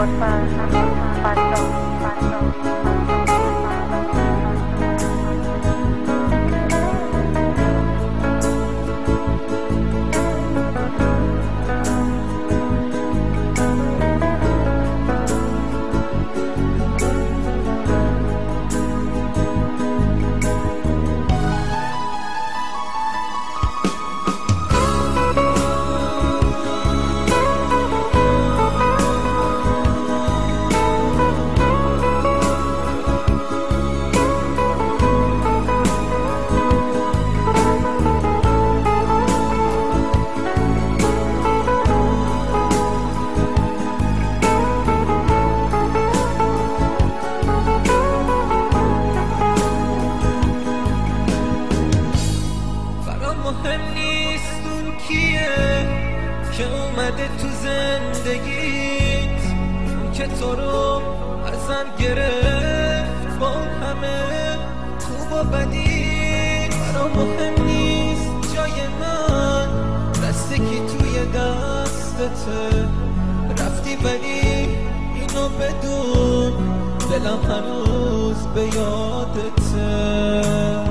مهم نیست اون کیه که اومده تو زندگیت، اون که تو رو ازم گرفت با اون همه خوب و بدی. برام مهم نیست جای من دسته کی توی دستته، رفتی ولی اینو بدون دلم هنوز به یادته.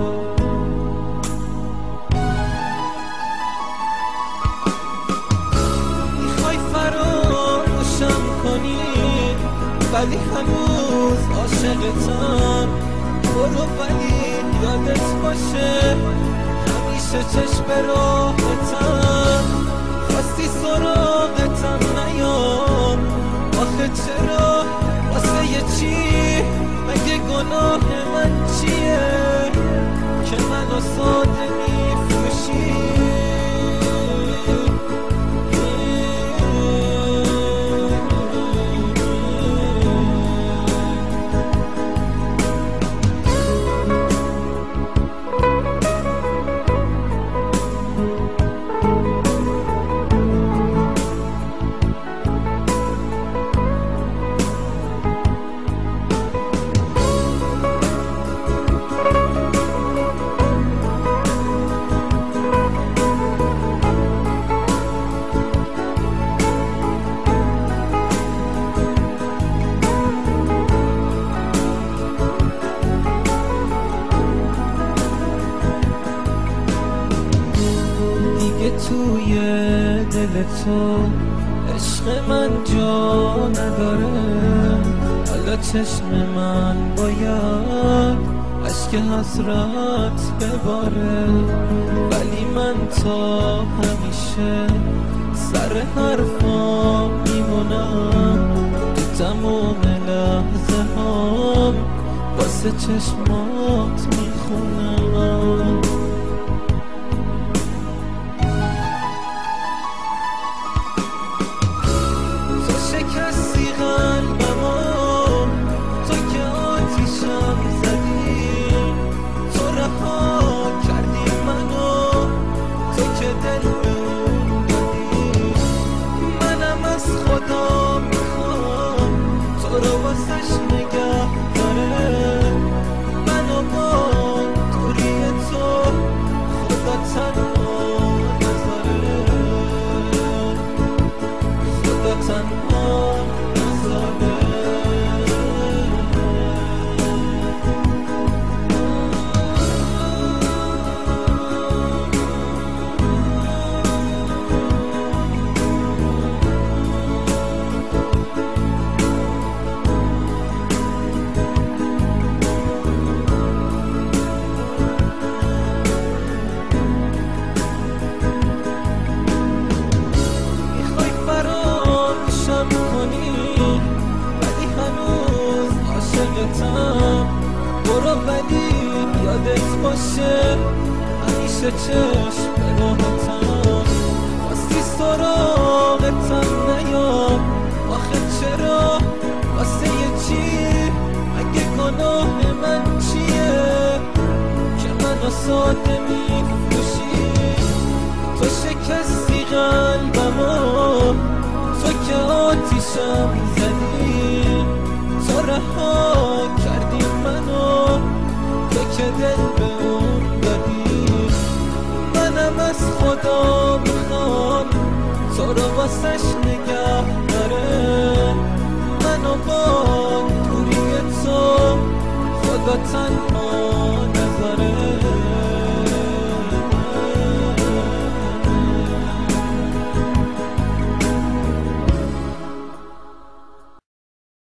ولی هنوز عاشقتم، برو ولی یادت باشه همیشه چشم راحتم. خواستی سراغتم نیام، آخه چرا واسه یه چی؟ مگه گناه من چیه که منو ساده میفروشی؟ توی دل تو عشق من جا نداره، حالا چشم من باید اشک حسرت بباره. ولی من تا همیشه سر حرفام میمونم، تو تموم لحظه هام واسه چشمات میخونم. شکستی قلبمو، تو که آتیشم زدی، تو رها کردی منو، تو که دل به اون دادی. منم از خدا میخوام تو رو واسش نگه داره، منو با دوری تو خدا تنها نذاره، خدا تنها نذاره. میخوای فراموشم کنی ولی هنوز عاشقتم، برو ولی یادت باشه همیشه چشم به راحتم. خواستی سراغتم نیام، آخه چرا واسه یه چی؟ مگه گناه من چیه که منو ساده میفروشی؟ تو شکستی قلبمو، تو که آتیشم زدی، تو رها کردی منو، تو که دل به اون دادی. منم از خدا میخوام تو رو واسش نگه داره، تنها